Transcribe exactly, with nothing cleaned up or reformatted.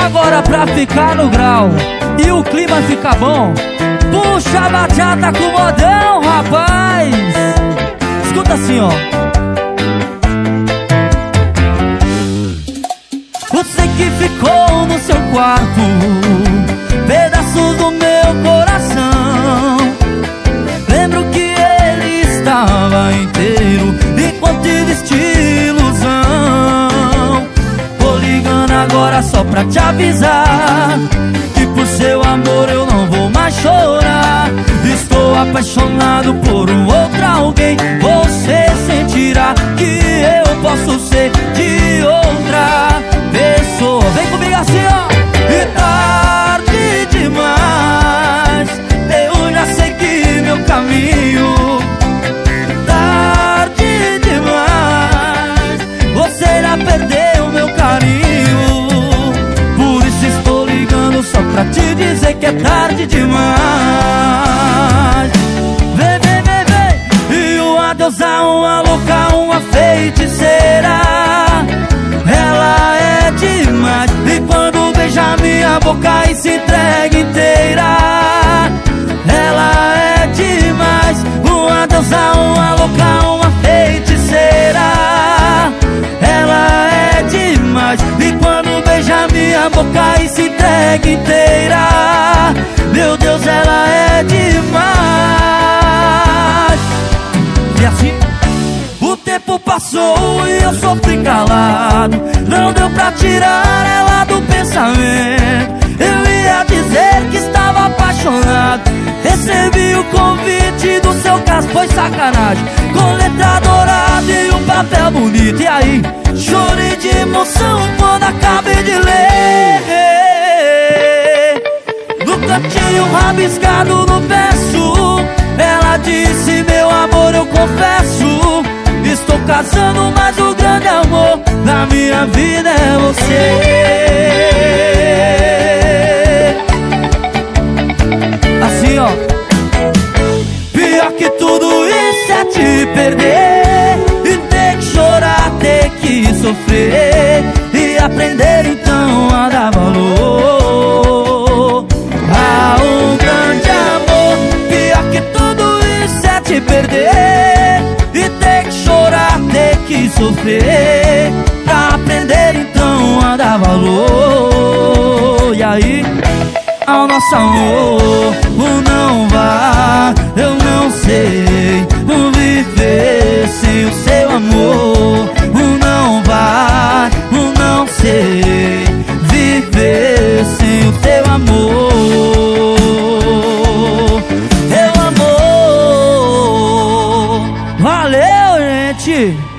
agora pra ficar no grau e o clima fica bom, puxa a bachata com o modão, rapaz. Escuta assim, ó. Você que ficou no seu quarto, pedaços do meu coração. Lembro que ele estava inteiro enquanto tive ilusão. Tô ligando agora só pra te avisar que por seu amor eu não vou mais chorar. Estou apaixonado por um outro alguém. Você sentirá que eu posso ser de outra pessoa. Vem comigo assim, ó. E tarde demais, eu já segui meu caminho. Tarde demais, você já perdeu meu carinho. Por isso estou ligando só pra te dizer que é tarde demais. Vem, vem, vem, vem. E uma deusa, uma louca, uma feiticeira. Ela é demais. E quando beija minha boca e se entrega inteira, ela é demais. Uma deusa, uma louca, uma feiticeira. Ela é demais. E quando beija minha boca e se entrega inteira, meu Deus, ela é demais. E assim o tempo passou e eu sofri calado. Não deu pra tirar ela do pensamento. Eu ia dizer que estava apaixonado. Recebi o convite do seu caso, foi sacanagem. Com letra dourada e um papel bonito. E aí, chorei de emoção quando acabei de ler. No cantinho rabiscado no verso, ela disse: meu amor, eu confesso, estou casando, mas o grande amor da minha vida é você. Assim, ó. Pior que tudo isso é te perder e ter que chorar, ter que sofrer e aprender então a dar valor a um grande amor. Pior que tudo isso é te perder e ter que chorar, ter que sofrer pra aprender então a dar valor. E aí, ao nosso amor, o não vá, eu não sei viver sem o seu amor. O não vai, o não sei viver sem o teu amor. Teu amor. Valeu, gente.